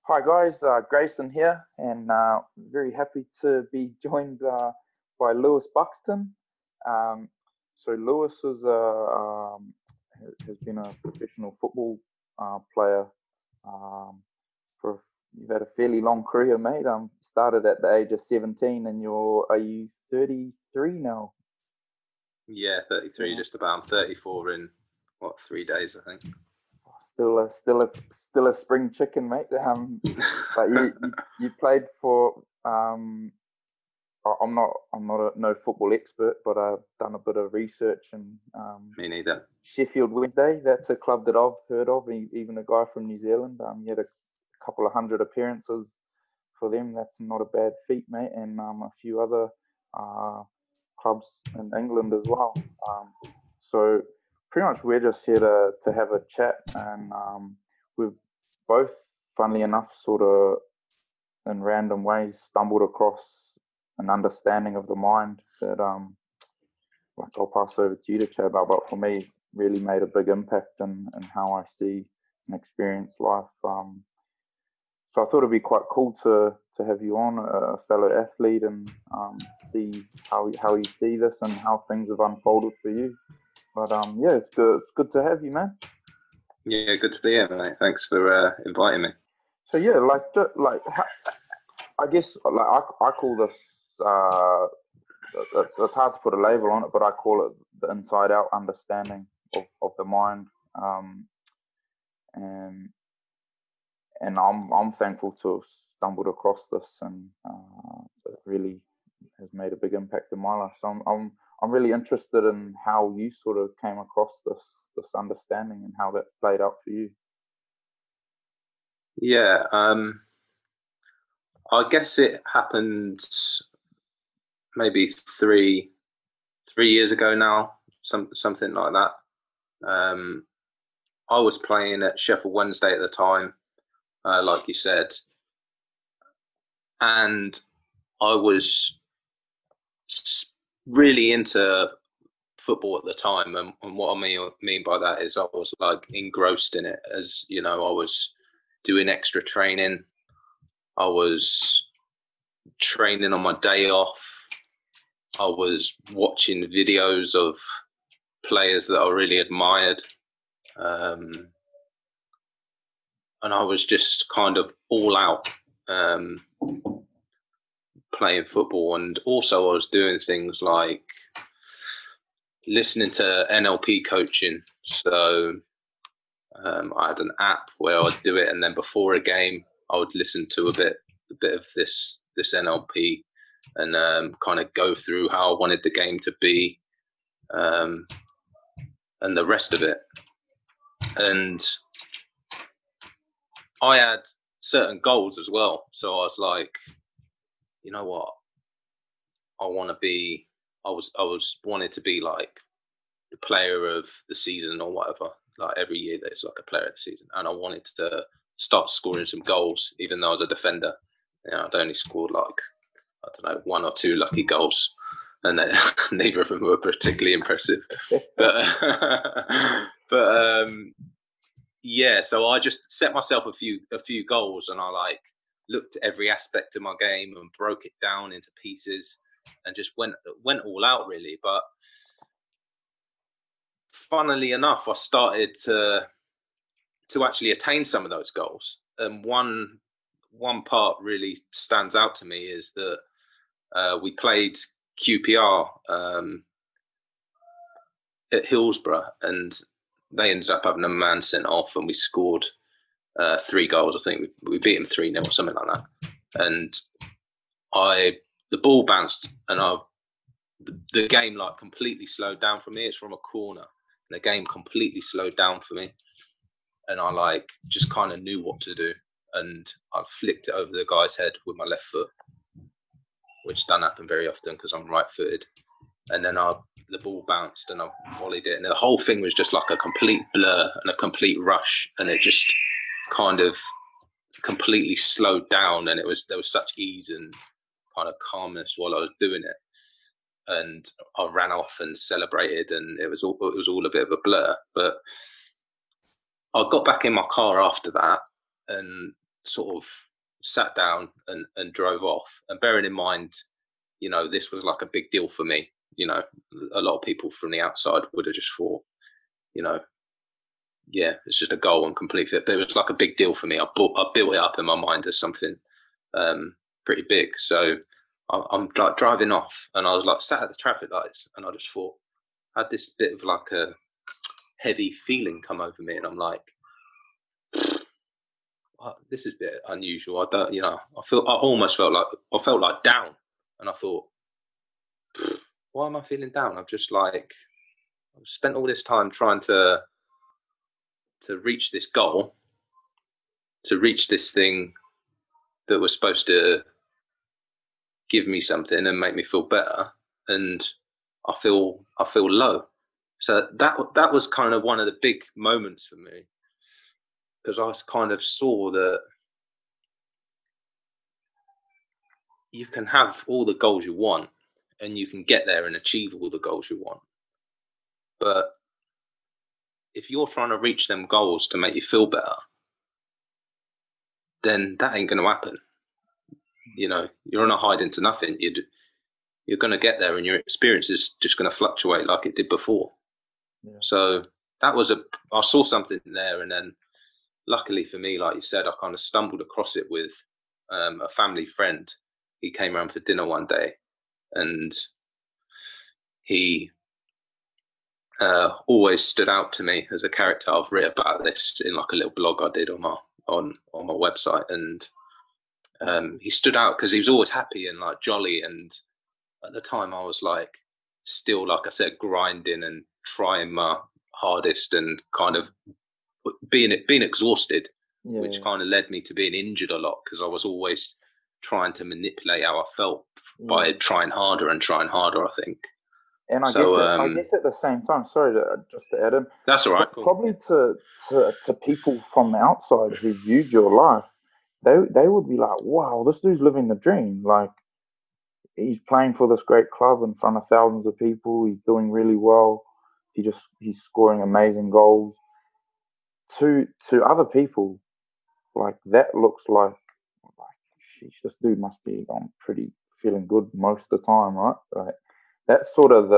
Hi guys, Grayson here, and very happy to be joined by Lewis Buxton. Um, so Lewis has been a professional football player for you've had a fairly long career, mate. Started at the age of 17, and are you 33 now? Yeah, 33, Yeah. just about. I'm 34 in 3 days, I think. Still a spring chicken, mate. But you played for I'm not no football expert, but I've done a bit of research and Me neither. Sheffield Wednesday. That's a club that I've heard of. Even a guy from New Zealand. He had a couple of hundred appearances for them. That's not a bad feat, mate. And a few other uh, clubs in England as well. So pretty much we're just here to have a chat, and we've both, funnily enough, sort of in random ways stumbled across an understanding of the mind that like I'll pass over to you to chat about, but for me it's really made a big impact in how I see and experience life. So I thought it'd be quite cool to have you on, a fellow athlete, and see how you see this and how things have unfolded for you. But yeah, it's good to have you, man. Yeah, good to be here, mate. Thanks for inviting me. So yeah, I guess I call this it's hard to put a label on it, but I call it the inside out understanding of the mind. Um, and I'm thankful to have stumbled across this, and it really has made a big impact in my life. So I'm really interested in how you sort of came across this understanding and how that's played out for you. Yeah, I guess it happened maybe three years ago now, something like that. I was playing at Sheffield Wednesday at the time, like you said, and I was really into football at the time, and what I mean by that is I was like engrossed in it. As you know, I was doing extra training. I was training on my day off. I was watching videos of players that I really admired, um, and I was just kind of all out playing football. And also, I was doing things like listening to NLP coaching. So I had an app where I'd do it, and then before a game, I would listen to a bit of this NLP, and kind of go through how I wanted the game to be, and the rest of it. And I had certain goals as well. So I was like, you know what, I want to be. I was wanted to be like the player of the season or whatever. Like every year, there's like a player of the season, and I wanted to start scoring some goals, even though I was a defender. I'd only scored like, I don't know, one or two lucky goals, and then neither of them were particularly impressive. But yeah, so I just set myself a few goals, and I like looked at every aspect of my game and broke it down into pieces, and just went all out really. But funnily enough, I started to actually attain some of those goals. And one part really stands out to me is that we played QPR at Hillsborough, and they ended up having a man sent off, and we scored 3 goals. I think we beat them 3-0 or something like that. And the ball bounced, and the game like completely slowed down for me. It's from a corner, and the game completely slowed down for me. And I like just kind of knew what to do, and I flicked it over the guy's head with my left foot, which doesn't happen very often because I'm right-footed. And then the ball bounced and I volleyed it, and the whole thing was just like a complete blur and a complete rush, and it just kind of completely slowed down, and there was such ease and kind of calmness while I was doing it. And I ran off and celebrated, and it was all a bit of a blur. But I got back in my car after that and sort of sat down and drove off. And bearing in mind, this was like a big deal for me. A lot of people from the outside would have just thought, yeah, it's just a goal and complete it. But it was like a big deal for me. I built it up in my mind as something pretty big. So I'm like driving off, and I was like sat at the traffic lights, and I just thought, I had this bit of like a heavy feeling come over me, and I'm like, this is a bit unusual. I don't, I almost felt like down, and I thought, why am I feeling down? I've spent all this time trying to reach this goal, to reach this thing that was supposed to give me something and make me feel better, and I feel low. So that was kind of one of the big moments for me, because I kind of saw that you can have all the goals you want, and you can get there and achieve all the goals you want, but if you're trying to reach them goals to make you feel better, then that ain't going to happen. You're on a hide into nothing. You're going to get there, and your experience is just going to fluctuate like it did before. Yeah. So I saw something there, and then luckily for me, like you said, I kind of stumbled across it with a family friend. He came around for dinner one day, and he always stood out to me as a character. I've written about this in like a little blog I did on my website, and he stood out because he was always happy and like jolly. And at the time, I was like, still, like I said, grinding and trying my hardest, and kind of being exhausted, which kind of led me to being injured a lot, because I was always trying to manipulate how I felt by trying harder, I think. And I guess at the same time, sorry just to add in. That's all right. Cool. Probably to people from the outside who viewed your life, they would be like, wow, this dude's living the dream. Like, he's playing for this great club in front of thousands of people. He's doing really well. He's scoring amazing goals. To other people, like, that looks like sheesh, this dude must be pretty feeling good most of the time, right? Like, that's sort of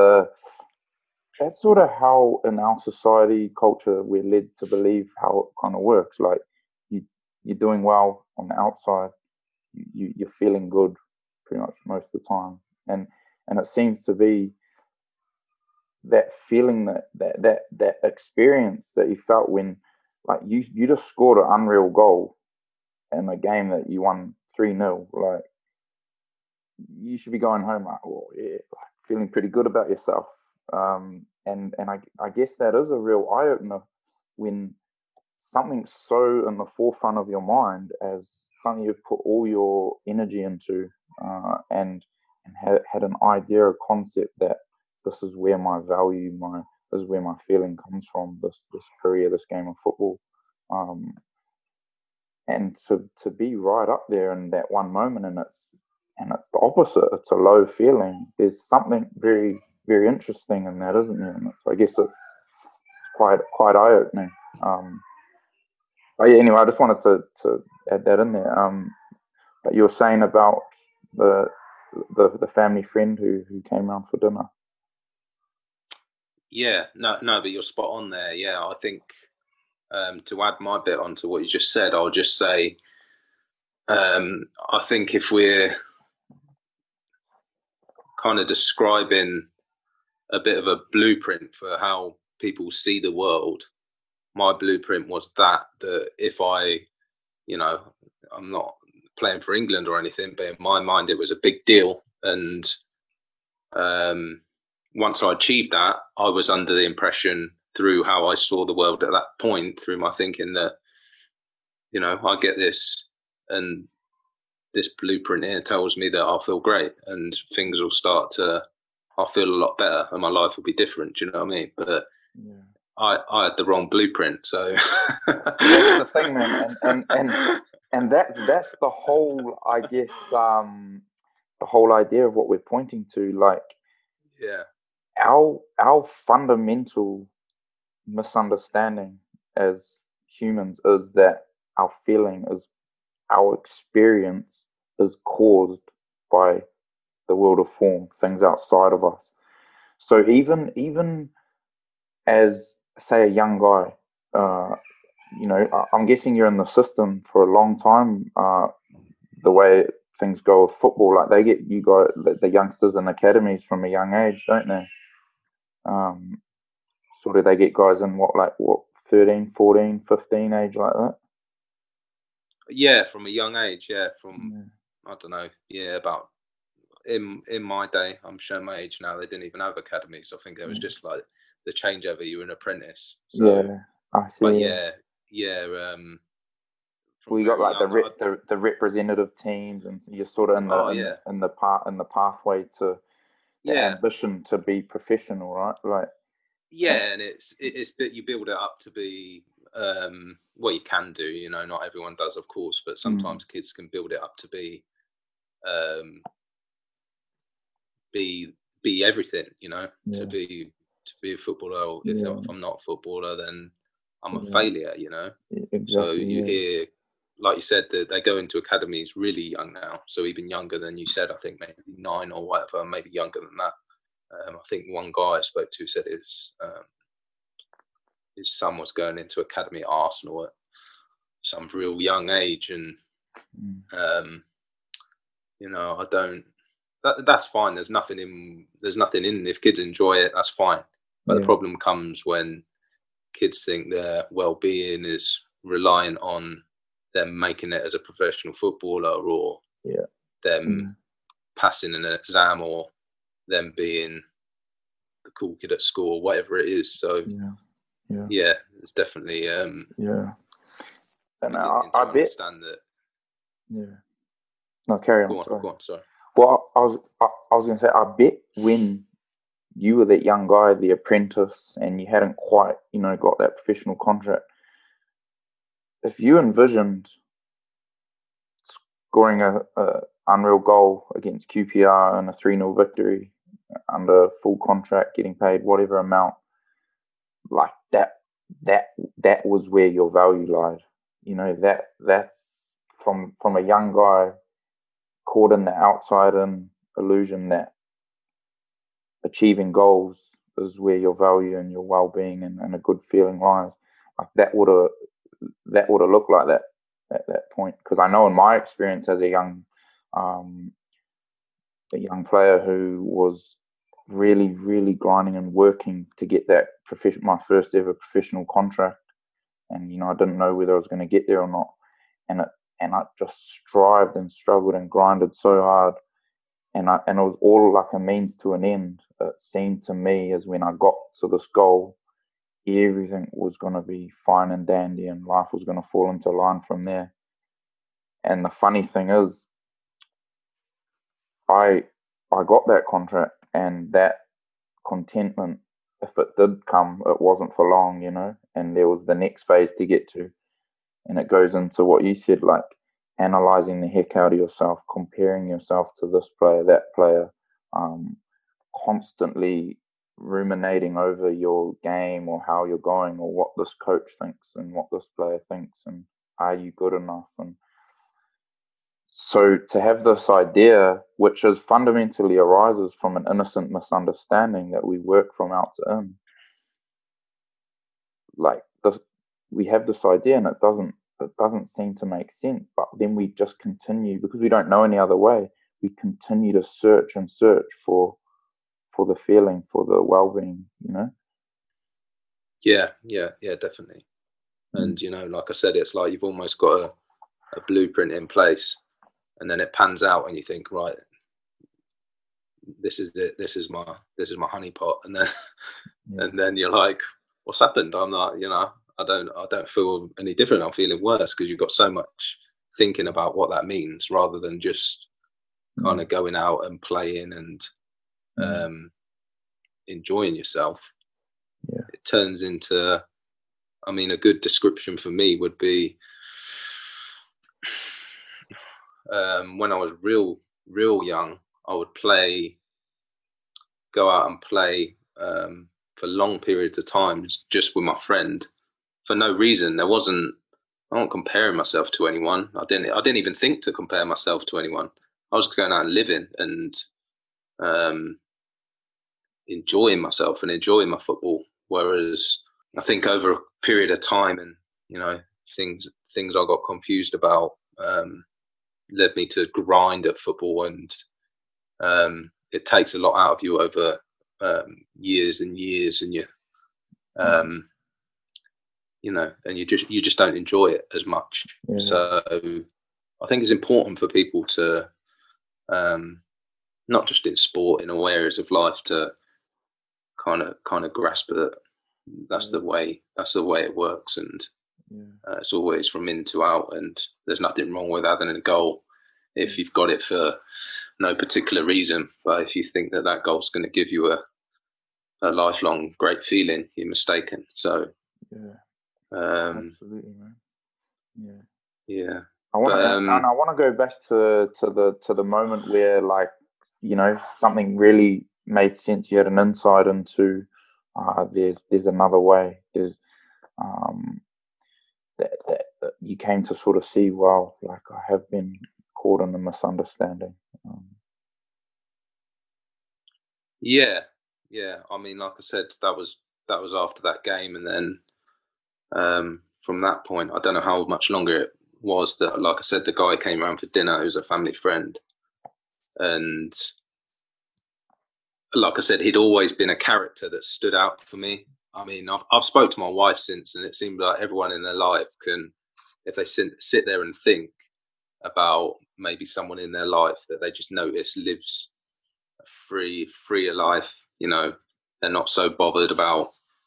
how in our society culture we're led to believe how it kind of works. Like, you're doing well on the outside, you're feeling good pretty much most of the time, and it seems to be that feeling, that experience that you felt when, like, you just scored an unreal goal in a game that you won 3-0. Like, you should be going home like, oh yeah, like, feeling pretty good about yourself. And I guess that is a real eye opener when something's so in the forefront of your mind as something you've put all your energy into, and had an idea, a concept that this is where my value, this is where my feeling comes from, this career, this game of football. And to be right up there in that one moment, and it's the opposite. It's a low feeling. There's something very, very interesting in that, isn't there? And so I guess it's quite eye opening. But yeah, anyway, I just wanted to add that in there. But you were saying about the family friend who came around for dinner. Yeah, no, but you're spot on there. Yeah, I think to add my bit onto what you just said, I'll just say, I think if we're kind of describing a bit of a blueprint for how people see the world, my blueprint was that if I'm not playing for England or anything, but in my mind it was a big deal. And once I achieved that, I was under the impression, through how I saw the world at that point, through my thinking, that, I get this, and this blueprint here tells me that I'll feel great, and things will I'll feel a lot better, and my life will be different. Do you know what I mean? But yeah. I had the wrong blueprint, so that's the thing, man, and that's the whole, I guess, the whole idea of what we're pointing to. Like, yeah, our fundamental misunderstanding as humans is that our feeling is our experience is caused by the world of form, things outside of us. So even as, say, a young guy, I'm guessing you're in the system for a long time. The way things go with football, like they get you guys, the youngsters in academies from a young age, don't they? Sort of they get guys in what 13, 14, 15 age like that? Yeah, from a young age, I don't know, about in my day, I'm showing my age now, they didn't even have academies. I think there was just like the changeover, you were an apprentice. So, I see. but we got like the representative teams, and you're sort of in the pathway to the ambition to be professional, right? Like and it's that you build it up to be what you can do. Not everyone does, of course, but sometimes kids can build it up to be everything. To be a footballer. If I'm not a footballer, then I'm a failure. Exactly, so you hear, like you said, that they go into academies really young now, so even younger than you said. I think maybe 9 or whatever, maybe younger than that. I think one guy I spoke to said his son was going into academy at Arsenal at some real young age, and I don't. That's fine. There's nothing in. If kids enjoy it, that's fine. But the problem comes when kids think their well-being is reliant on them making it as a professional footballer, or them passing an exam, or them being the cool kid at school, or whatever it is. So it's definitely and I bet understand that. No, carry on. Go on. Sorry. Well, I was going to say, I bet when you were that young guy, the apprentice, and you hadn't quite, got that professional contract, if you envisioned scoring a unreal goal against QPR in a 3-0 victory under full contract, getting paid whatever amount, like that was where your value lied. That's from a young guy caught in the outside-in illusion that achieving goals is where your value and your well-being and a good feeling lies. Like that would have looked like that at that point. Because I know in my experience as a young player who was really, really grinding and working to get that my first ever professional contract, and I didn't know whether I was going to get there or not, and I just strived and struggled and grinded so hard, and it was all like a means to an end. It seemed to me as when I got to this goal, everything was going to be fine and dandy, and life was going to fall into line from there. And the funny thing is, I got that contract, and that contentment, if it did come, it wasn't for long, and there was the next phase to get to. And it goes into what you said, like analyzing the heck out of yourself, comparing yourself to this player, that player, constantly ruminating over your game or how you're going or what this coach thinks and what this player thinks and are you good enough. And so to have this idea, which is fundamentally arises from an innocent misunderstanding that we work from out to in, like we have this idea and it doesn't seem to make sense, but then we just continue because we don't know any other way. We continue to search and search for the feeling, for the well-being, Yeah, definitely. And like I said, it's like you've almost got a blueprint in place, and then it pans out, and you think, right, this is it. This is my honeypot, and then and then you're like, what's happened? I'm not, I don't feel any different. I'm feeling worse because you've got so much thinking about what that means rather than just kind of going out and playing and enjoying yourself. It turns into, a good description for me would be when I was real young, I would go out and play for long periods of time just with my friend for no reason. There wasn't not comparing myself to anyone. I didn't even think to compare myself to anyone. I was going out and living and um, enjoying myself and enjoying my football. Whereas I think over a period of time, and things I got confused about led me to grind at football, and it takes a lot out of you over years and years, and and you just don't enjoy it as much. Yeah. So I think it's important for people to not just in sport, in all areas of life, to kind of grasp that that's the way it works, and it's always from in to out, and there's nothing wrong with having a goal if you've got it for no particular reason. But if you think that goal's going to give you a lifelong great feeling, you're mistaken. So absolutely, man. Yeah. I want to go back to the moment where, like, something really made sense. You had an insight into there's another way. There's that you came to sort of see, wow, like, I have been caught in a misunderstanding. Yeah. I mean, like I said, that was after that game, and then from that point, I don't know how much longer it was that, like I said, the guy came around for dinner. He was a family friend, and like I said, he'd always been a character that stood out for me. I mean, I've spoke to my wife since, and it seemed like everyone in their life can, if they sit there and think about maybe someone in their life that they just notice lives a freer life, they're not so bothered about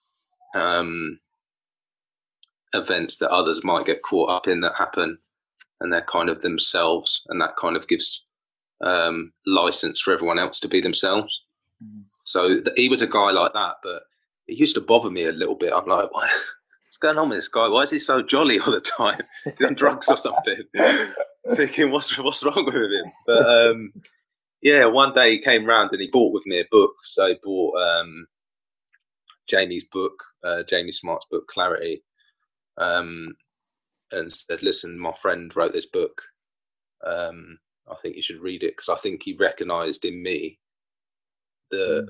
events that others might get caught up in that happen, and they're kind of themselves, and that kind of gives license for everyone else to be themselves. So he was a guy like that, but it used to bother me a little bit. I'm like, what's going on with this guy? Why is he so jolly all the time? Is he on drugs or something? Thinking, what's wrong with him? But one day he came round and he bought with me a book. So he bought Jamie's book, Jamie Smart's book, Clarity, and said, listen, my friend wrote this book. I think you should read it, because I think he recognised in me that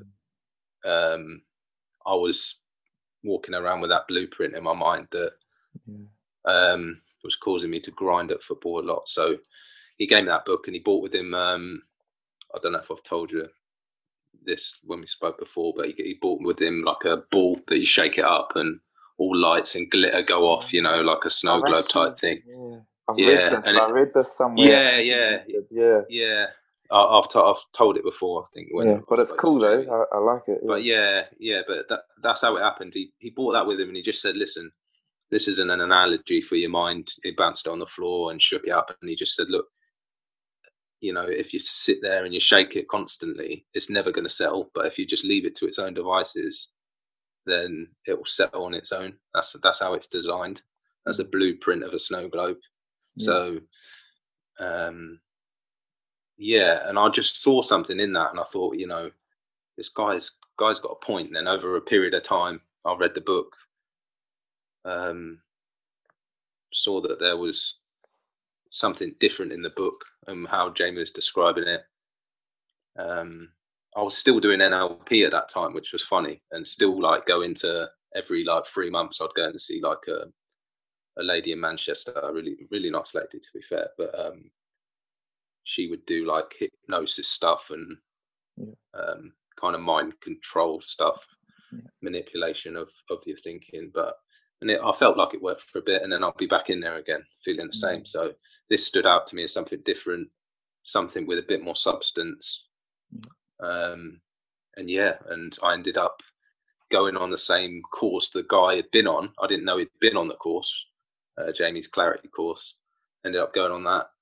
I was walking around with that blueprint in my mind that was causing me to grind at football a lot. So he gave me that book, and he bought with him, I don't know if I've told you this when we spoke before, but he bought with him like a ball that you shake it up and all lights and glitter go off, like a snow globe type thing. I read this somewhere. Yeah. I've told it before, I think. But it's cool though. I like it. But that's how it happened. He bought that with him, and he just said, listen, this isn't an analogy for your mind. He bounced it on the floor and shook it up, and he just said, look, if you sit there and you shake it constantly, it's never going to settle. But if you just leave it to its own devices, then it will settle on its own. That's how it's designed, as a blueprint of a snow globe. So and I just saw something in that, and I thought, this guy's got a point. And then over a period of time, I read the book, saw that there was something different in the book and how Jamie was describing it. I was still doing NLP at that time, which was funny, and still like going to every 3 months, I'd go and see like a lady in Manchester, a really, really nice lady, to be fair, but she would do like hypnosis stuff and kind of mind control stuff, manipulation of your thinking. I felt like it worked for a bit, and then I'll be back in there again feeling the same. So this stood out to me as something different, something with a bit more substance. And I ended up going on the same course the guy had been on. I didn't know he'd been on the course, Jamie's Clarity course. Ended up going on that.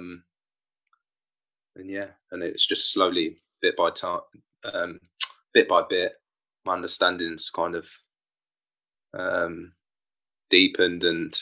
And it's just slowly, bit by bit, my understanding's kind of deepened, and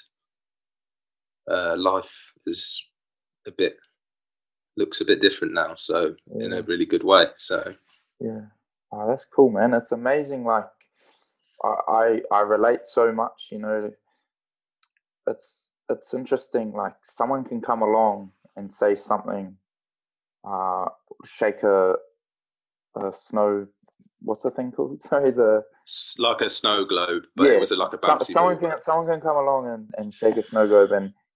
life is looks a bit different now. So in a really good way. So oh, that's cool, man. It's amazing. Like I relate so much. It's it's interesting. Like someone can come along and say something, uh, shake a snow. What's the thing called? Sorry, the Like a snow globe, but it yeah. was like a bouncy Someone ball. can come along and shake a snow globe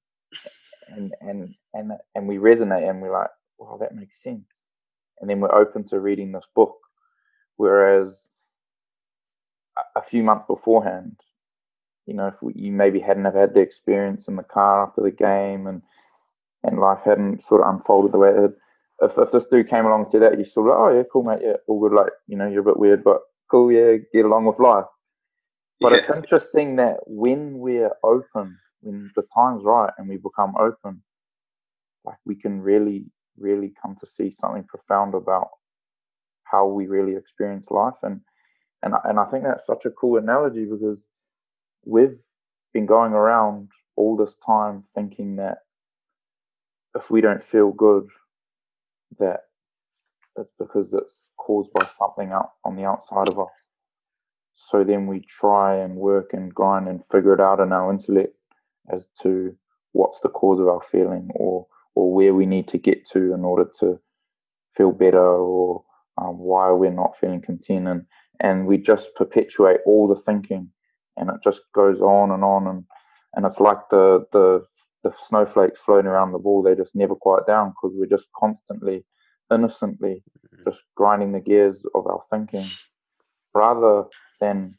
and we resonate and we're like, wow, that makes sense. And then we're open to reading this book. Whereas a few months beforehand, if you maybe hadn't have had the experience in the car after the game and life hadn't sort of unfolded the way it had. If this dude came along and said that, you sort of like, oh yeah, cool mate, yeah, all good. Like you're a bit weird, but cool, yeah, get along with life. But Yeah. it's interesting that when we're open, when the time's right, and we become open, like we can really, really come to see something profound about how we really experience life, and I think that's such a cool analogy because we've been going around all this time thinking that if we don't feel good, that it's because it's caused by something out on the outside of us. So then we try and work and grind and figure it out in our intellect as to what's the cause of our feeling or where we need to get to in order to feel better or why we're not feeling content and we just perpetuate all the thinking and it just goes on and it's like the snowflakes floating around the ball. They just never quiet down because we're just constantly innocently just grinding the gears of our thinking rather than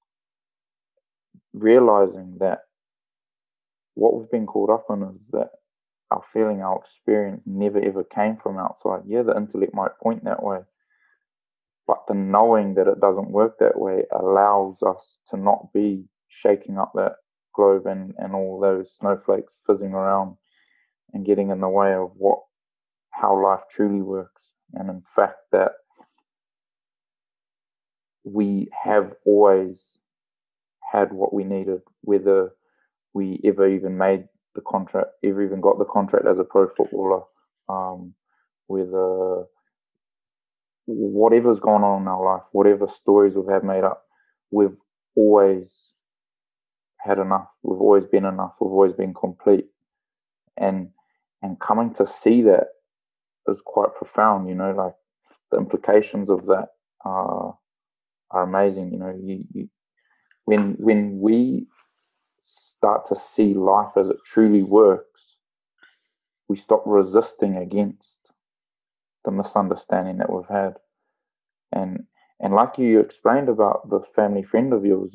realizing that what we've been caught up in is that our feeling, our experience never ever came from outside. Yeah, the intellect might point that way, but the knowing that it doesn't work that way allows us to not be shaking up that globe and all those snowflakes fizzing around and getting in the way of how life truly works. And in fact, that we have always had what we needed, whether we ever even made the contract, ever even got the contract as a pro footballer, whether whatever's gone on in our life, whatever stories we've had made up, we've always had enough. We've always been enough. We've always been complete. And coming to see that is quite profound. Like the implications of that are amazing. When we start to see life as it truly works, we stop resisting against the misunderstanding that we've had. And like you explained about the family friend of yours,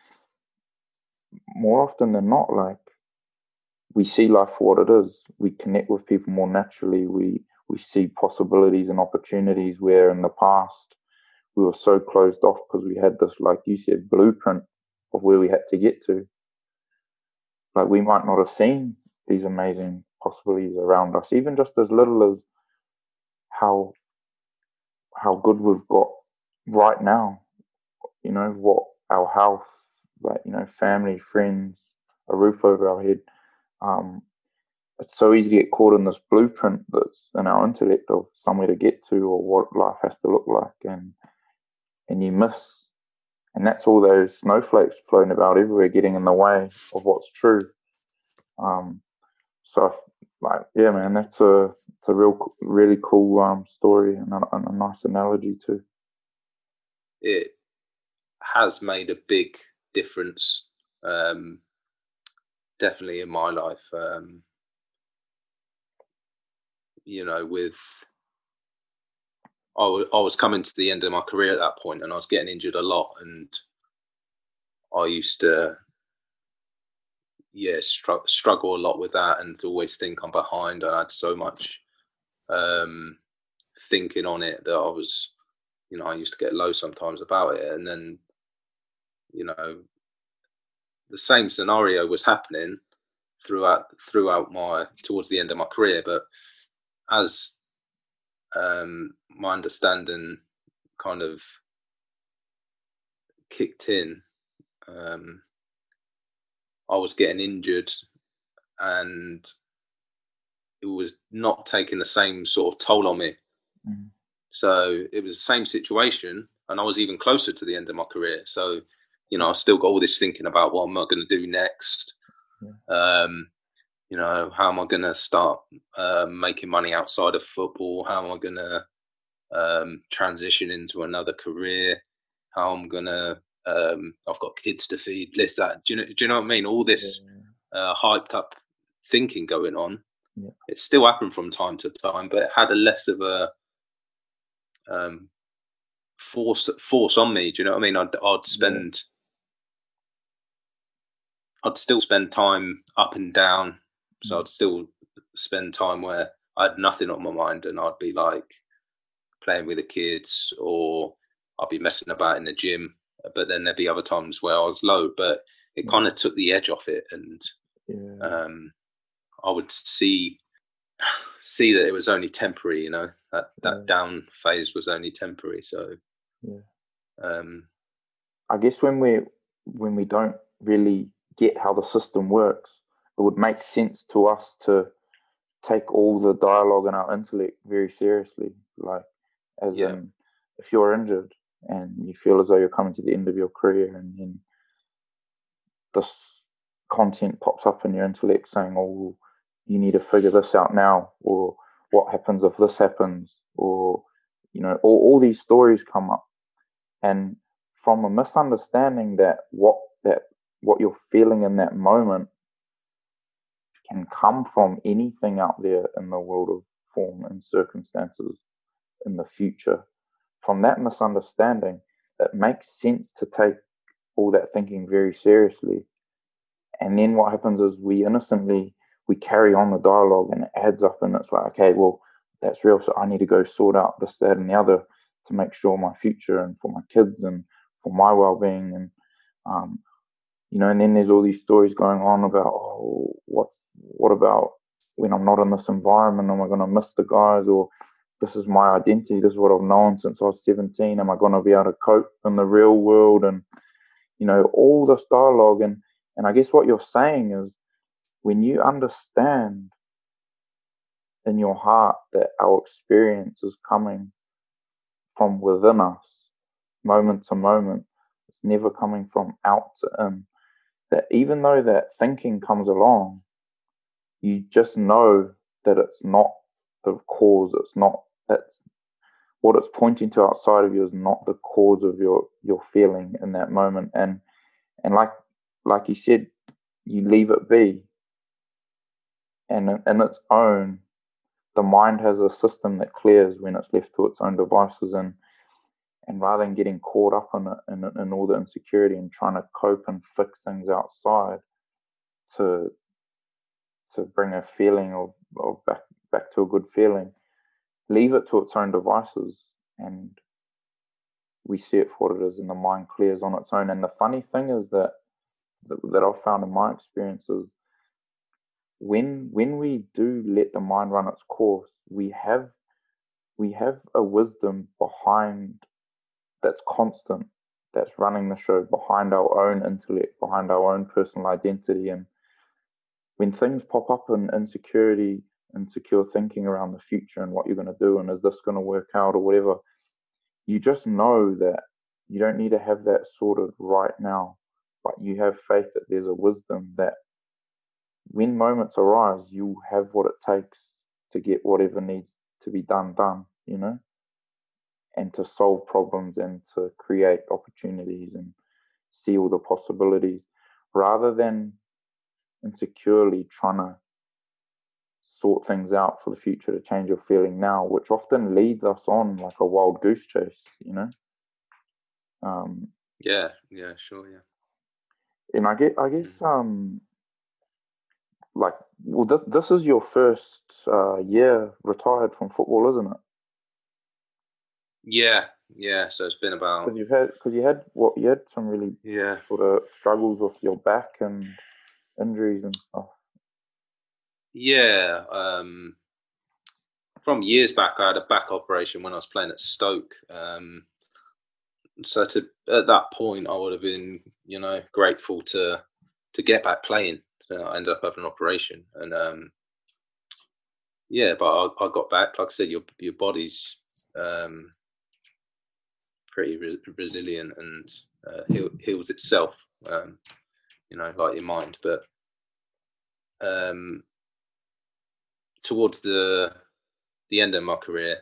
more often than not, like we see life for what it is. We connect with people more naturally. We see possibilities and opportunities where in the past we were so closed off because we had this, like you said, blueprint of where we had to get to. Like we might not have seen these amazing possibilities around us, even just as little as how good we've got right now. What our health, like family, friends, a roof over our head. It's so easy to get caught in this blueprint that's in our intellect of somewhere to get to or what life has to look like, and you miss, and that's all those snowflakes floating about everywhere, getting in the way of what's true. So, like, yeah, man, it's a really cool story and a nice analogy too. It has made a big difference, definitely in my life. With I was coming to the end of my career at that point, and I was getting injured a lot, and I used to, struggle a lot with that, and to always think I'm behind. I had so much thinking on it that I was, I used to get low sometimes about it, and then, the same scenario was happening throughout my towards the end of my career, but as my understanding kind of kicked in, I was getting injured and it was not taking the same sort of toll on me. Mm. So it was the same situation, and I was even closer to the end of my career. So, I still got all this thinking about what am I going to do next. Yeah. you know, how am I going to start making money outside of football? How am I going to transition into another career? How I'm going to, I've got kids to feed, this, that. Do you know what I mean? All this hyped up thinking going on. Yeah. It still happened from time to time, but it had a less of a force on me. Do you know what I mean? I'd still spend time up and down. So I'd still spend time where I had nothing on my mind, and I'd be like playing with the kids, or I'd be messing about in the gym. But then there'd be other times where I was low, but it kind of took the edge off it, and I would see that it was only temporary. You know, that down phase was only temporary. So I guess when we don't really get how the system works, it would make sense to us to take all the dialogue in our intellect very seriously. Like, as in, if you're injured and you feel as though you're coming to the end of your career, and then this content pops up in your intellect saying, "Oh, you need to figure this out now," or "What happens if this happens?" or all these stories come up, and from a misunderstanding that what you're feeling in that moment can come from anything out there in the world of form and circumstances in the future. From that misunderstanding, it makes sense to take all that thinking very seriously. And then what happens is we carry on the dialogue, and it adds up, and it's like, okay, well, that's real. So I need to go sort out this, that, and the other to make sure my future and for my kids and for my well-being. And and then there's all these stories going on about, oh, what about when I'm not in this environment? Am I going to miss the guys? Or this is my identity. This is what I've known since I was 17. Am I going to be able to cope in the real world? And all this dialogue. And I guess what you're saying is, when you understand in your heart that our experience is coming from within us, moment to moment, it's never coming from out to in, that even though that thinking comes along, you just know that it's not the cause. It's what it's pointing to outside of you is not the cause of your feeling in that moment. And like you said, you leave it be, and in its own, the mind has a system that clears when it's left to its own devices. And rather than getting caught up in it, in all the insecurity and trying to cope and fix things outside to bring a feeling of back to a good feeling, leave it to its own devices, and we see it for what it is, and the mind clears on its own. And the funny thing is that I've found in my experiences, when we do let the mind run its course, we have a wisdom behind that's constant, that's running the show behind our own intellect, behind our own personal identity. And when things pop up in insecurity, insecure thinking around the future and what you're going to do, and is this going to work out or whatever, you just know that you don't need to have that sorted right now, but you have faith that there's a wisdom that when moments arise, you have what it takes to get whatever needs to be done, and to solve problems and to create opportunities and see all the possibilities, rather than insecurely trying to sort things out for the future to change your feeling now, which often leads us on like a wild goose chase. Yeah, sure, yeah. And I guess like, well, this is your first year retired from football, isn't it? Yeah. So it's been about, because you had some really sort of struggles with your back and injuries and stuff. Yeah. From years back, I had a back operation when I was playing at Stoke. So at that point, I would have been, grateful to get back playing. So I ended up having an operation, and but I got back. Like I said, your body's pretty resilient and heals itself. Like your mind, but towards the end of my career,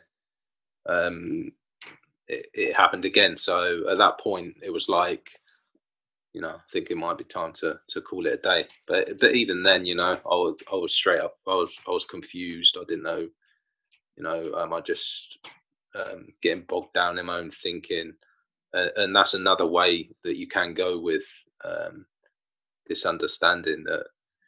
it happened again. So at that point, it was like, I think it might be time to call it a day. But even then, I was straight up. I was confused. I didn't know. Am I just getting bogged down in my own thinking? And that's another way that you can go with this understanding that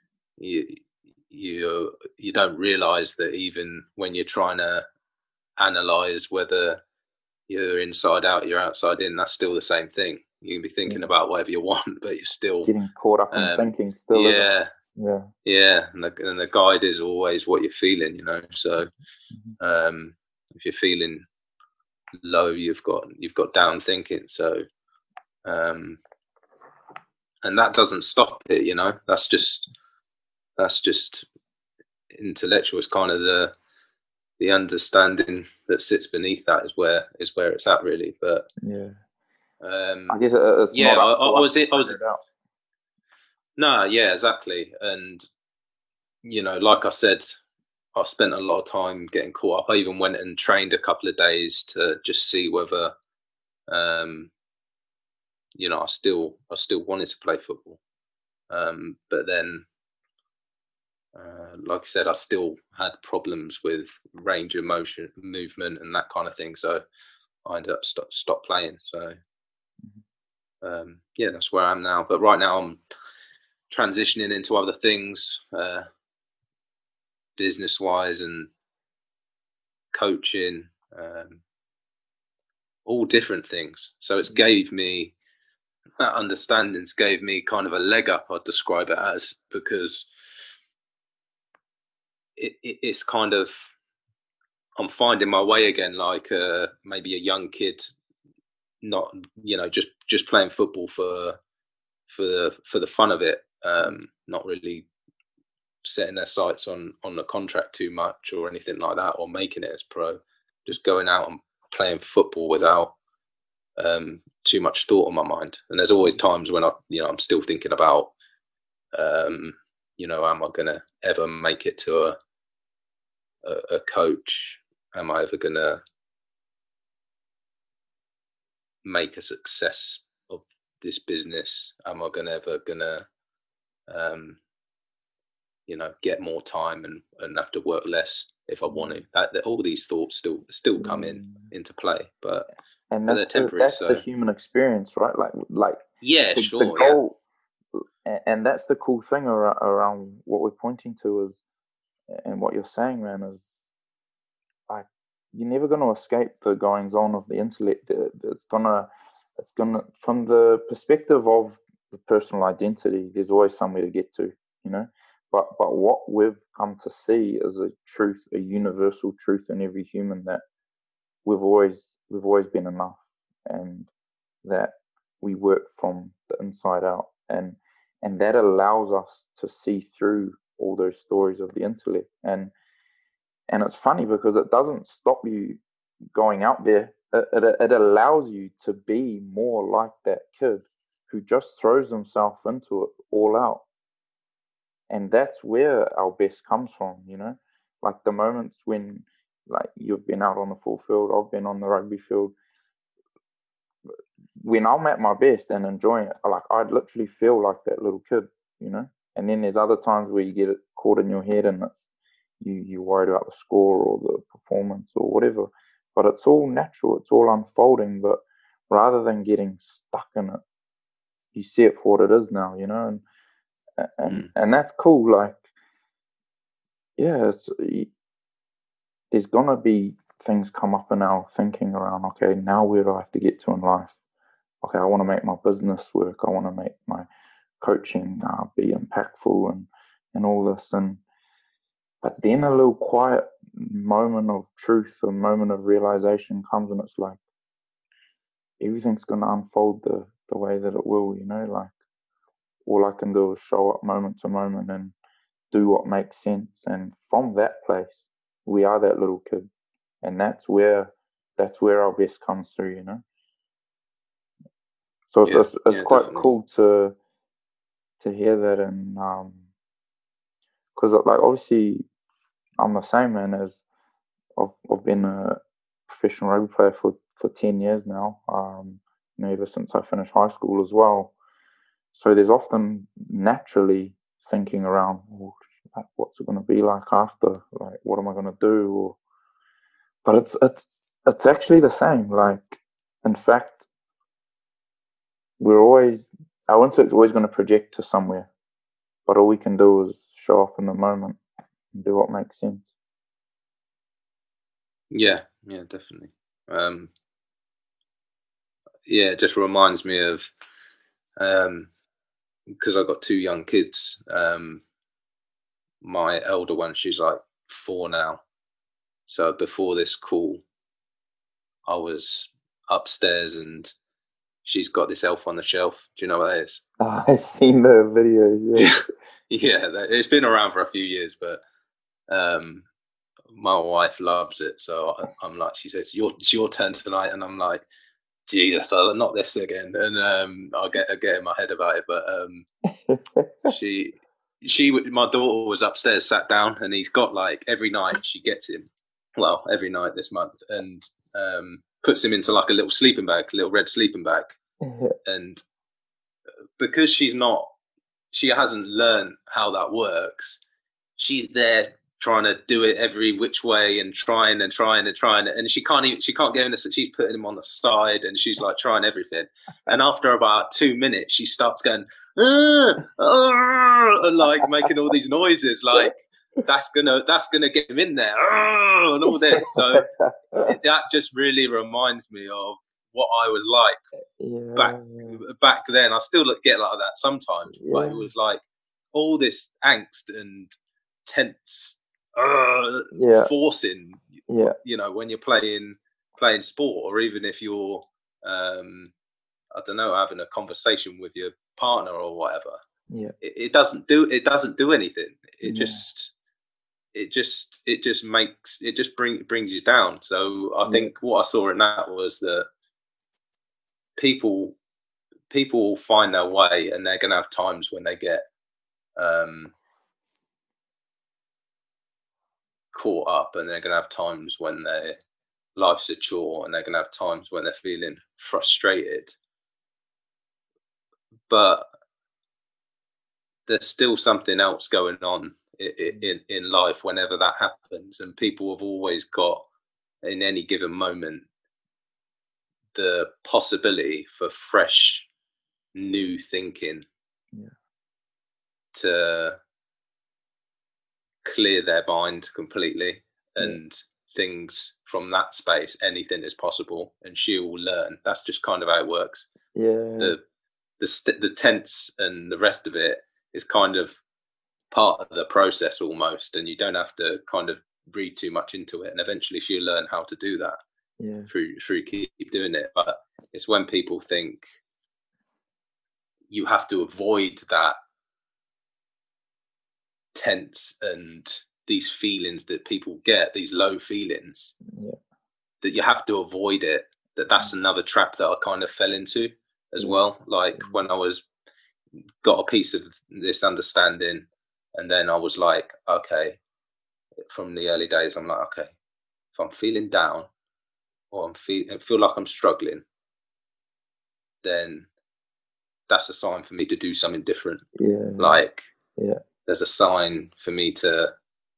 you don't realize that even when you're trying to analyze whether you're inside out, you're outside in, that's still the same thing. You can be thinking about whatever you want, but you're still getting caught up in thinking still. Yeah. And the guide is always what you're feeling, So if you're feeling low, you've got down thinking. So and that doesn't stop it, That's just intellectual. It's kind of the understanding that sits beneath that is where it's at, really. But I guess it's not up to us to figure it out. No, yeah, exactly. And like I said, I spent a lot of time getting caught up. I even went and trained a couple of days to just see whether I still wanted to play football. But then like I said, I still had problems with range of motion, movement, and that kind of thing. So I ended up stop playing. So that's where I am now. But right now I'm transitioning into other things, business-wise and coaching, all different things. So it's gave me that understanding's gave me kind of a leg up, I'd describe it as, because it's kind of, I'm finding my way again, like maybe a young kid, not just playing football for the fun of it, not really setting their sights on the contract too much or anything like that, or making it as pro. Just going out and playing football without too much thought on my mind. And there's always times when I'm still thinking about, am I going to ever make it to a coach? Am I ever going to make a success of this business? Am I ever going to get more time and have to work less if I want to? That all these thoughts still come into play, but they're temporary. That's the human experience, right? Like sure. The goal, and that's the cool thing around what we're pointing to is, and what you're saying, man, is like you're never going to escape the goings on of the intellect. It's gonna, from the perspective of the personal identity, there's always somewhere to get to, But what we've come to see is a truth, a universal truth in every human, that we've always been enough, and that we work from the inside out, and that allows us to see through all those stories of the intellect. And it's funny because it doesn't stop you going out there. It allows you to be more like that kid who just throws himself into it all out. And that's where our best comes from, like the moments when, like, you've been out on the full field, I've been on the rugby field. When I'm at my best and enjoying it, like, I'd literally feel like that little kid, And then there's other times where you get it caught in your head and you're worried about the score or the performance or whatever. But it's all natural, it's all unfolding. But rather than getting stuck in it, you see it for what it is now, and that's cool. Like, there's gonna be things come up in our thinking around, okay, now where do I have to get to in life? Okay, I want to make my business work. I want to make my coaching be impactful and all this. But then a little quiet moment of truth, a moment of realization comes, and it's like everything's going to unfold the way that it will, Like, all I can do is show up moment to moment and do what makes sense. And from that place, we are that little kid, and that's where our best comes through, So it's quite definitely cool to hear that, and because like obviously I'm the same, man. As I've been a professional rugby player for 10 years now. Ever since I finished high school as well. So there's often naturally thinking around, well, like, what's it going to be like after? Like, what am I going to do? But it's actually the same. Like, in fact, our intellect's always going to project to somewhere, but all we can do is show up in the moment and do what makes sense. Yeah, definitely. Yeah, it just reminds me of because I've got two young kids. My elder one, she's like 4 now. So before this call, I was upstairs and she's got this Elf on the Shelf. Do you know what that is? I've seen the videos. Yeah, it's been around for a few years, but my wife loves it. So I'm like, she says, it's your turn tonight, and I'm like, Jesus, I'll not this again, and I'll get in my head about it. But my daughter was upstairs, sat down, and he's got like every night she gets him, well, every night this month, and puts him into like a little sleeping bag, little red sleeping bag, and because she hasn't learned how that works, she's there trying to do it every which way and trying, and she can't get in this. She's putting him on the side and she's like trying everything, and after about 2 minutes she starts going and like making all these noises like that's gonna get him in there and all this. So that just really reminds me of what I was like back then. I still get like that sometimes, but it was like all this angst and tense forcing, when you're playing sport, or even if you're I don't know, having a conversation with your partner or whatever. It doesn't do anything. It just brings you down. So I think what I saw in that was that people find their way, and they're going to have times when they get caught up, and they're going to have times when their life's a chore, and they're going to have times when they're feeling frustrated, but there's still something else going on in life whenever that happens. And people have always got, in any given moment, the possibility for fresh new thinking to clear their mind completely, and things from that space, anything is possible, and she will learn. That's just kind of how it works. The tense and the rest of it is kind of part of the process almost, and you don't have to kind of read too much into it, and eventually she'll learn how to do that through keep doing it. But it's when people think you have to avoid that tense and these feelings that people get, these low feelings, that you have to avoid it, that's another trap that I kind of fell into as well. Like when I got a piece of this understanding, and then I was like, okay, from the early days, I'm like, okay, if I'm feeling down, or I feel like I'm struggling, then that's a sign for me to do something different. There's a sign for me to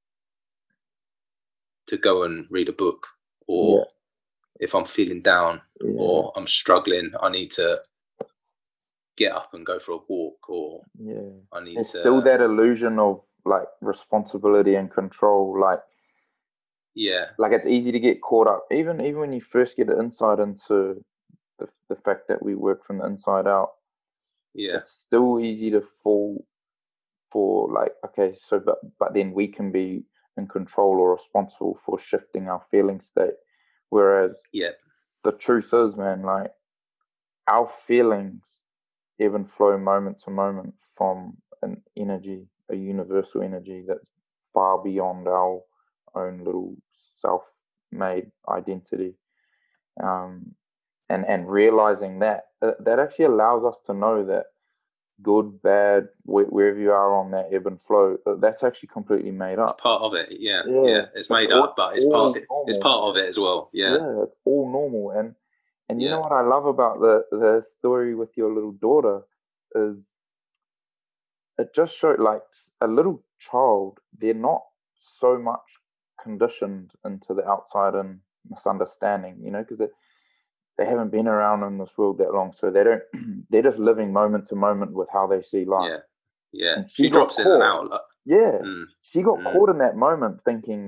go and read a book, or if I'm feeling down or I'm struggling, I need to get up and go for a walk, or I need It's still that illusion of like responsibility and control, like it's easy to get caught up, even when you first get an insight into the fact that we work from the inside out. It's still easy to fall for like, okay, so but then we can be in control or responsible for shifting our feeling state, whereas the truth is, man, like our feelings ebb and flow moment to moment from an energy, a universal energy that's far beyond our own little self-made identity. And realizing that actually allows us to know that good, bad, wherever you are on that ebb and flow, that's actually completely made It's up. part of it. Yeah, Yeah, yeah. It's it's made up, but all it's normal. part of it as well. Yeah, Yeah, it's all normal. And you know yeah, what I love about the story with your little daughter is it just showed like a little child, they're not so much conditioned into the outside and misunderstanding, because they haven't been around in this world that long, so they don't. They're just living moment to moment with how they see life. yeah, yeah. And she She got drops in and caught. out. Like, Yeah, mm, she got mm, caught in that moment, thinking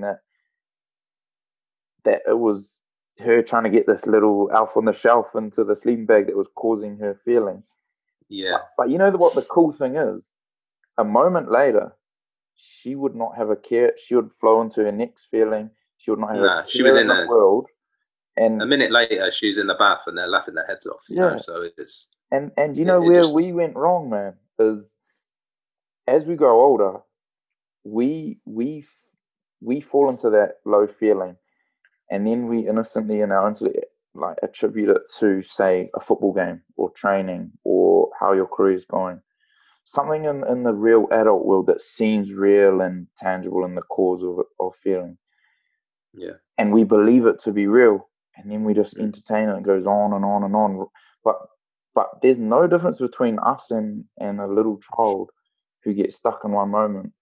that it was her trying to get this little elf on the shelf into the sleeping bag that was causing her feeling. yeah. But you know what the cool thing is? A moment later, she would not have a care. She would flow into her next feeling. She would not have a Nah, she was care in in the world. a And minute later. She's in the bath and they're laughing their heads off. yeah, So it's and you know it where we just went wrong, man, is as we grow older, we we we fall into that low feeling, and then we innocently in our intellect like attribute it to say a football game or training or how your career is going. Something in the real adult world that seems real and tangible in the cause of feeling. yeah. And we believe it to be real, and then we just Mm. entertain it. It goes on and on and on. But there's no difference between us and a little child who gets stuck in one moment,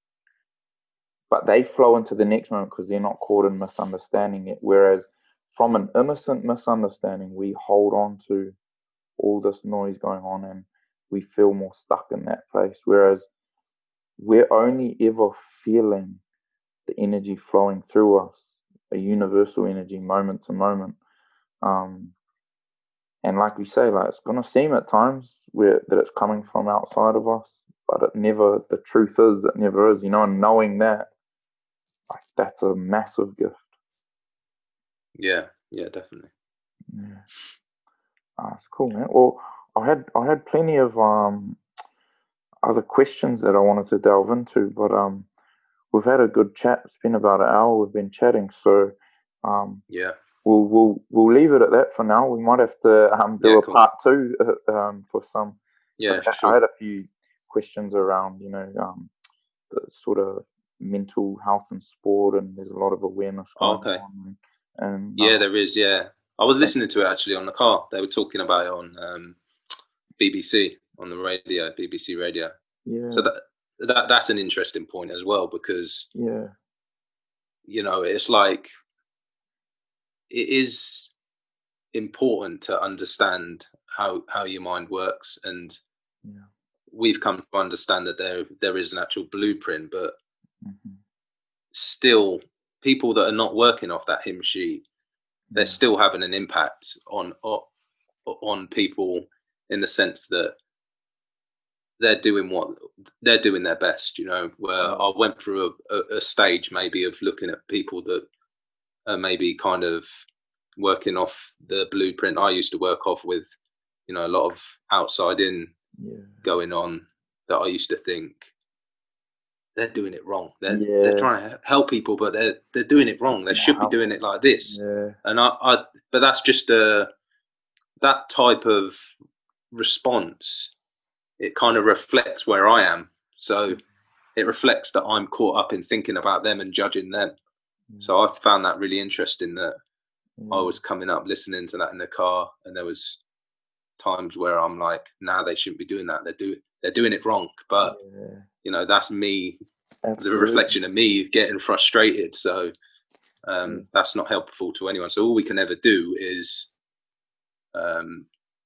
but they flow into the next moment because they're not caught in misunderstanding it. Whereas from an innocent misunderstanding, we hold on to all this noise going on and we feel more stuck in that place. Whereas we're only ever feeling the energy flowing through us, a universal energy, moment to moment. Um, and like we say, like it's gonna seem at times where that it's coming from outside of us, but it never. The truth is, it never is. And knowing that, like that's a massive gift. Yeah, yeah, definitely. Yeah, that's cool, man. Well, I had plenty of other questions that I wanted to delve into, but we've had a good chat. It's been about an hour we've been chatting, so um, Yeah, we'll leave it at that for now. We might have to do yeah, a cool. part two for some. Yeah, I sure. had a few questions around, the sort of mental health and sport, and there's a lot of awareness Oh, going okay. on, and Yeah, there is. Yeah, I was and listening to it actually on the car. They were talking about it on BBC on the radio, BBC radio. So yeah, that's an interesting point as well because yeah, it's like it is important to understand how your mind works, and yeah, we've come to understand that there is an actual blueprint, but hmm, still, people that are not working off that hymn sheet, they're yeah, still having an impact on people in the sense that they're doing what they're doing their best. Where yeah, I went through a stage maybe of looking at people that are maybe kind of working off the blueprint I used to work off with, a lot of outside in yeah, going on that I used to think they're doing it wrong. They're yeah. trying to help people, but they're doing it wrong. It's They not should be doing helping. it like this. Yeah, And but that's just that type of response. It kind of reflects where I am. So it reflects that I'm caught up in thinking about them and judging them. yeah, So I found that really interesting that I yeah, was coming up listening to that in the car, and there was times where I'm like, nah, they shouldn't be doing that. They're doing it wrong. But yeah. that's me, the Absolutely. reflection of me getting frustrated. So Yeah, that's not helpful to anyone. So all we can ever do is um,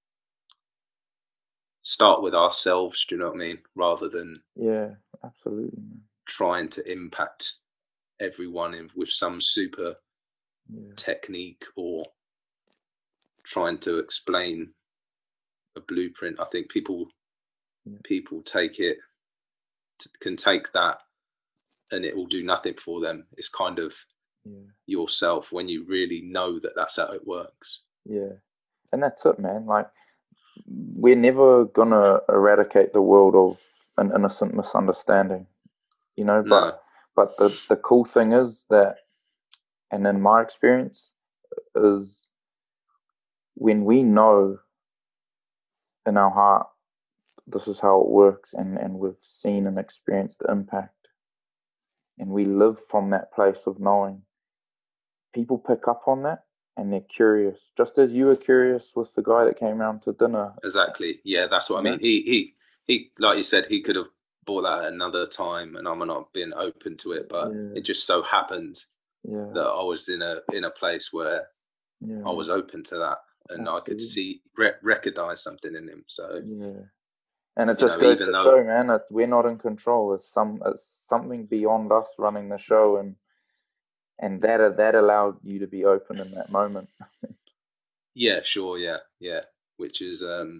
start with ourselves. Do you know what I mean? Rather than yeah, absolutely, man. trying to impact everyone with some super Yeah, technique or trying to explain a blueprint. I think yeah, people take it can take that and it will do nothing for them. It's kind of yeah, yourself when you really know that that's how it works. yeah. And that's it, man. Like, we're never gonna eradicate the world of an innocent misunderstanding, but No, the cool thing is that, and in my experience, is when we know in our heart this is how it works, and we've seen and experienced the impact, and we live from that place of knowing. People pick up on that, and they're curious, just as you were curious with the guy that came around to dinner. Exactly. Yeah, that's what I mean. He, like you said, he could have bought that at another time, and I'm not being open to it, but it just so happens that I was in a place where I was open to that, and I could see recognize something in him. So and it just goes to show, man, that we're not in control. It's something beyond us running the show, and that allowed you to be open in that moment. Yeah, sure, yeah. Which is,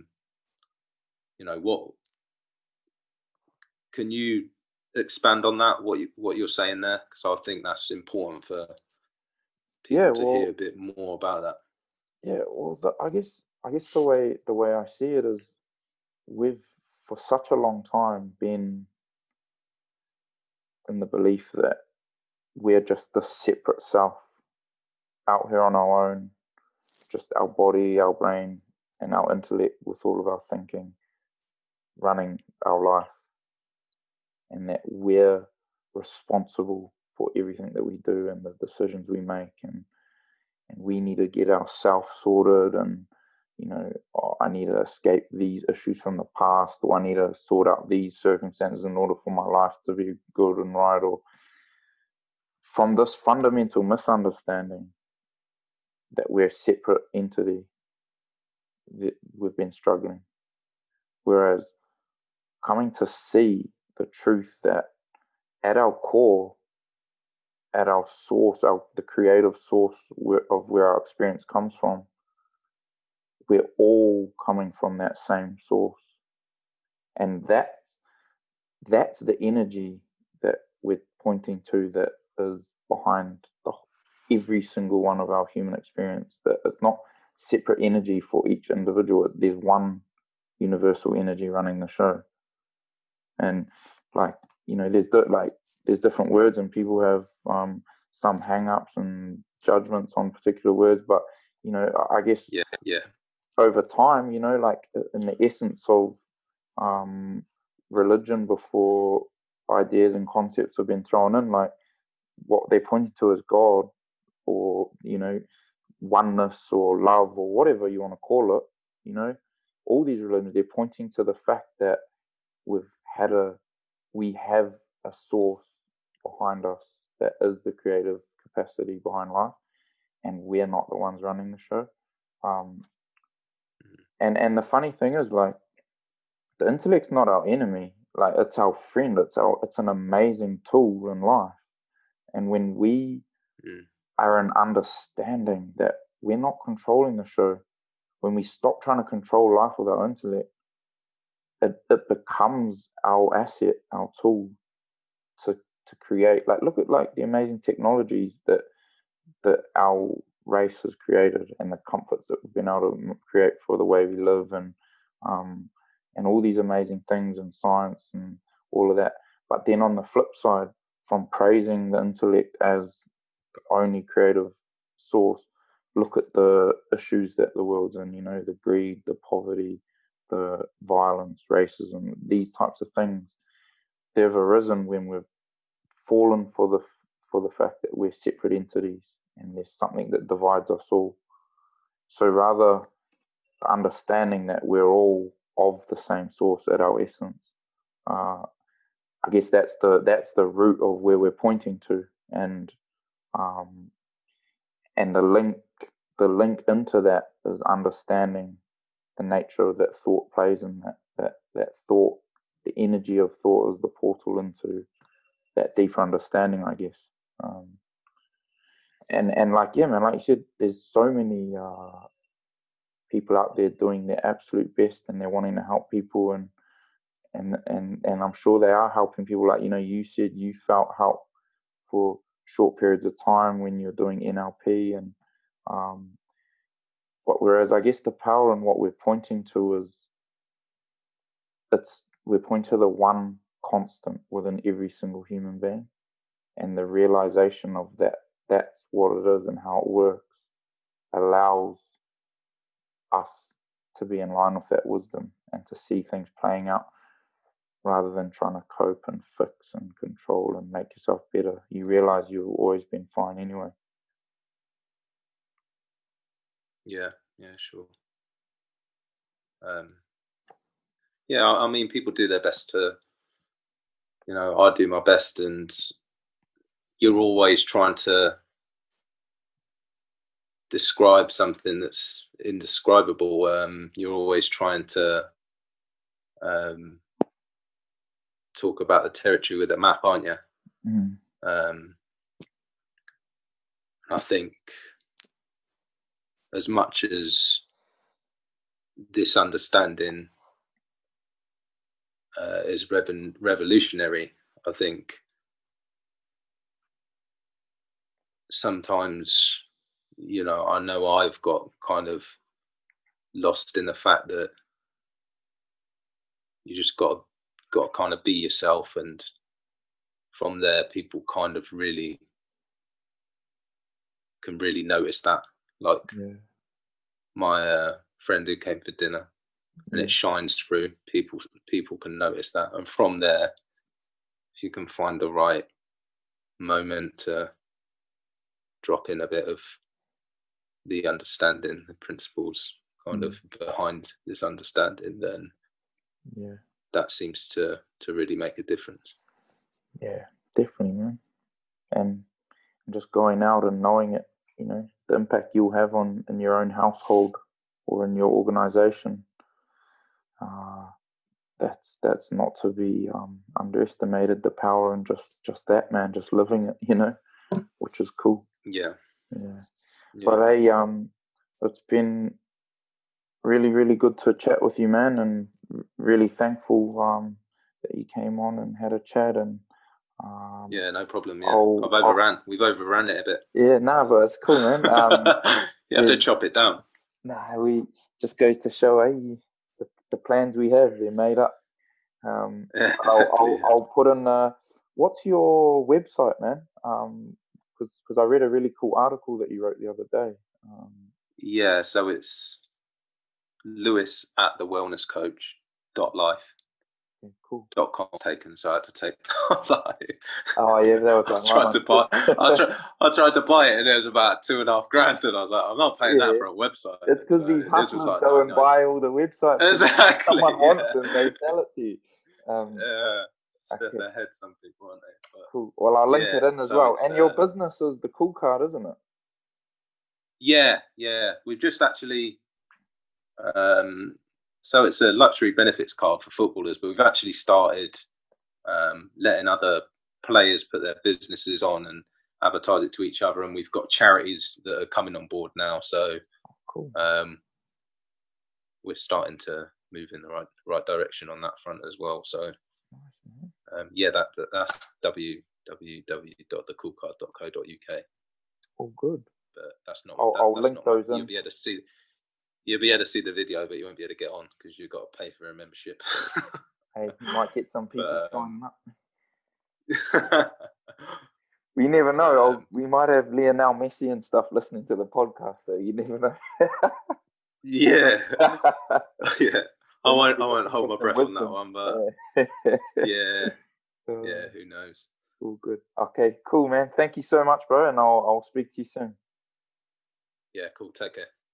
what can you expand on that? What you're saying there, because I think that's important for people to hear a bit more about that. Yeah, well, I guess the way I see it is, we've for such a long time been in the belief that we're just the separate self out here on our own, just our body, our brain, and our intellect with all of our thinking running our life, and that we're responsible for everything that we do and the decisions we make, and we need to get ourselves sorted, and I need to escape these issues from the past, or I need to sort out these circumstances in order for my life to be good and right, or from this fundamental misunderstanding that we're a separate entity, that we've been struggling. Whereas coming to see the truth that at our core, at our source, the creative source of where our experience comes from, we're all coming from that same source. And that's the energy that we're pointing to, that is behind every single one of our human experience. That it's not separate energy for each individual. There's one universal energy running the show. And there's different words, and people have some hang-ups and judgments on particular words, but I guess over time, like in the essence of religion, before ideas and concepts have been thrown in, like what they pointed to as God, or oneness, or love, or whatever you want to call it, all these religions, they're pointing to the fact that we have a source behind us that is the creative capacity behind life, and we're not the ones running the show. And the funny thing is, like, the intellect's not our enemy. Like, it's our friend. It's an amazing tool in life. And when we are in understanding that we're not controlling the show, when we stop trying to control life with our intellect, it becomes our asset, our tool to create. Like, look at the amazing technologies that our race has created, and the comforts that we've been able to create for the way we live, and all these amazing things in science and all of that. But then on the flip side, from praising the intellect as the only creative source, look at the issues that the world's in, the greed, the poverty, the violence, racism, these types of things. They've arisen when we've fallen for the fact that we're separate entities, and there's something that divides us all. So rather, understanding that we're all of the same source at our essence, I guess that's the root of where we're pointing to, and the link into that is understanding the nature of that thought plays in that thought. The energy of thought is the portal into that deeper understanding, I guess. And like, yeah, man, like you said, there's so many people out there doing their absolute best, and they're wanting to help people, and I'm sure they are helping people. Like, you said you felt help for short periods of time when you're doing NLP, and but whereas I guess the power in what we're pointing to is, we're pointing to the one constant within every single human being, and the realization of that's what it is and how it works allows us to be in line with that wisdom and to see things playing out rather than trying to cope and fix and control and make yourself better. You realize you've always been fine anyway. Yeah, sure. Yeah, I mean, people do their best to, I do my best, and you're always trying to describe something that's indescribable. You're always trying to talk about the territory with a map, aren't you? Mm. I think as much as this understanding is revolutionary, I think sometimes, I know I've got kind of lost in the fact that you just got to kind of be yourself, and from there people kind of really can really notice that. Like my friend who came for dinner, and it shines through. People can notice that, and from there, if you can find the right moment to drop in a bit of the understanding, the principles kind of behind this understanding, then that seems to really make a difference. Yeah, definitely, man. And just going out and knowing it, the impact you'll have in your own household or in your organization. That's not to be underestimated. The power and just that, man, just living it, which is cool. Yeah. But hey, it's been really, really good to chat with you, man, and really thankful that you came on and had a chat. And yeah, no problem. Yeah, we've overrun it a bit. Yeah, but it's cool, man. You have to chop it down. We just goes to show, the plans we have, they're made up. Exactly. I'll put in. What's your website, man? Because I read a really cool article that you wrote the other day. Yeah, so it's Lewis@thewellnesscoach.life. Cool. .com taken, so I had to take life. Oh yeah, that was. I tried to buy it, and it was about $2,500, and I was like, I'm not paying that for a website. It's because these hustlers go and buy all the websites. Exactly. Someone wants them, they sell it to you. Step ahead, some people, aren't they? But, cool. Well, I'll link it in as well. And your business is the Cool Card, isn't it? Yeah. We've just actually. So it's a luxury benefits card for footballers, but we've actually started letting other players put their businesses on and advertise it to each other, and we've got charities that are coming on board now. So cool. We're starting to move in the right direction on that front as well. So that's www.thecoolcard.co.uk. Oh, good. But that's not. I'll link those in. You'll be able to see the video, but you won't be able to get on because you've got to pay for a membership. Hey, you might get some people signing up. We never know. We might have Lionel Messi and stuff listening to the podcast, so you never know. Yeah. I won't hold my breath on that one, but yeah, who knows? All good. Okay, cool, man. Thank you so much, bro, and I'll speak to you soon. Yeah, cool. Take care.